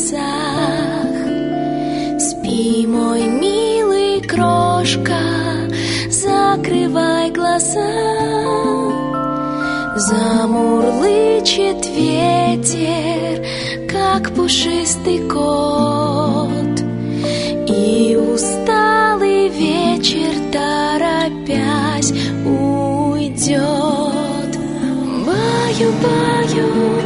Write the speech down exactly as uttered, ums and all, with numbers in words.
глазах. Спи, мой милый крошка, закрывай глаза. Замурлычет ветер, как пушистый кот, и усталый вечер, торопясь, уйдет. Баю-баю,